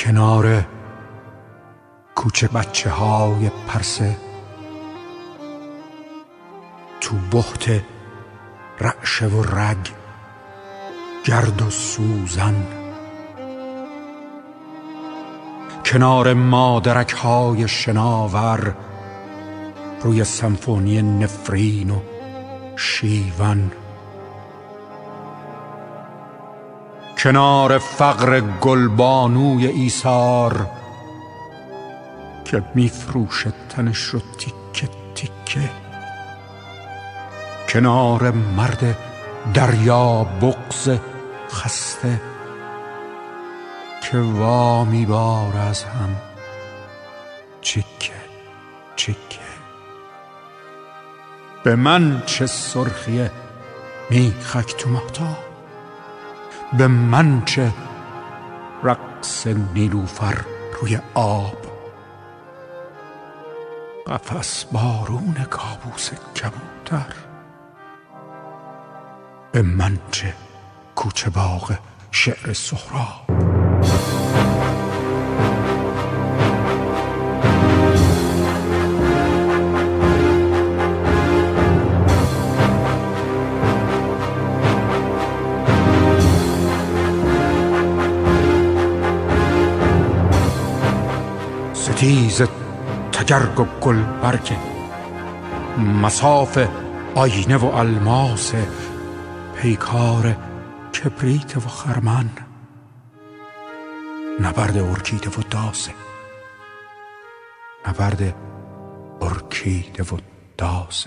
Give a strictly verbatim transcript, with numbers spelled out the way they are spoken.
کنار کوچه بچه های پرسه، تو بحت رعشه و رگ، گرد و سوزن، کنار مادرک های شناور، روی سمفونی نفرین و شیون، کنار فقر گلبانوی ایثار که میفروشه تنش رو تیکه تیکه، کنار مرد دریا بغض خسته که وا میباره از هم چیکه چیکه. به من چه سرخی میخک تو مهتاب، به من چه رقص نیلوفر روی آب، قفس بارون کابوس کبوتر، به من چه کوچه باغ شعر سهراب. ستیز تگرگ و گلبرگ، مصاف آینه و الماس، پیکار کبریت و خرمن، نبرد ارکیده و داسه، نبرد ارکیده و داسه.